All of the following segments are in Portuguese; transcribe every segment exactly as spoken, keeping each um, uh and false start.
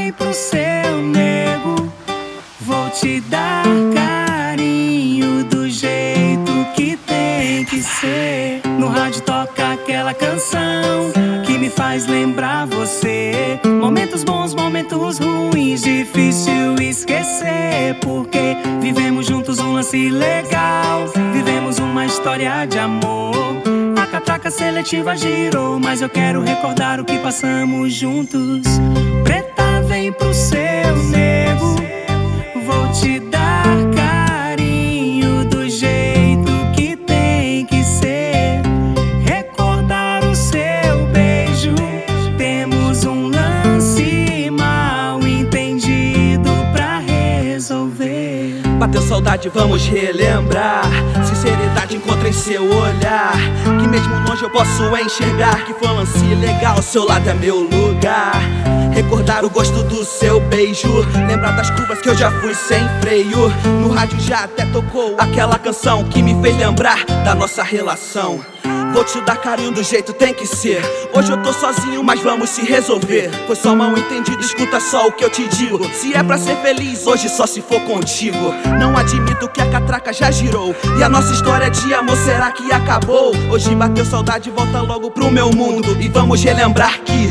vem pro seu nego. Vou te dar carinho do jeito que tem que ser. No rádio toca aquela canção que me faz lembrar você. Momentos bons, momentos ruins, difícil esquecer. Porque vivemos juntos um lance legal, vivemos uma história de amor. A catraca seletiva girou, mas eu quero recordar o que passamos juntos. Preta, vem pro seu nego. Vou te dar carinho do jeito que tem que ser. Recordar o seu beijo. Temos um lance mal entendido pra resolver. Bateu saudade, vamos relembrar. Sinceridade encontra em seu olhar, que mesmo longe eu posso enxergar que foi um lance legal, seu lado é meu lugar. Recordar o gosto do seu beijo, lembrar das curvas que eu já fui sem freio. No rádio já até tocou aquela canção que me fez lembrar da nossa relação. Vou te dar carinho do jeito tem que ser. Hoje eu tô sozinho, mas vamos se resolver. Foi só mal entendido, escuta só o que eu te digo. Se é pra ser feliz, hoje só se for contigo. Não admito que a catraca já girou, e a nossa história de amor será que acabou? Hoje bateu saudade, volta logo pro meu mundo e vamos relembrar que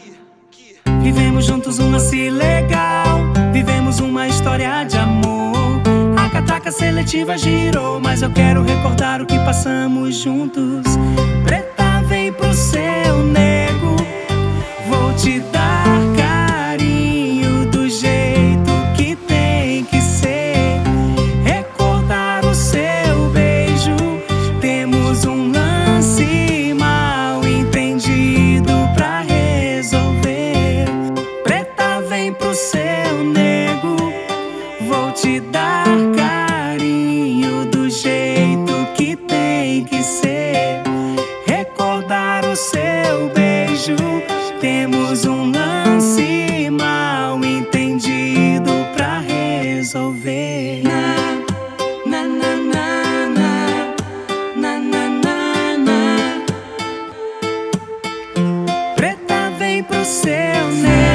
vivemos juntos um lance legal, vivemos uma história de amor. A catraca seletiva girou, mas eu quero recordar o que passamos juntos. Preta, vem pro seu nego. Vou te dar carinho do jeito que tem que ser. Recordar o seu beijo. Temos um lance mal entendido pra resolver. Preta, vem pro seu nego. Vou te dar carinho do jeito que tem que ser. Recordar o seu beijo. Temos um lance mal entendido pra resolver. Na, na, na, na, na, na, na, na. Preta, vem pro seu nego.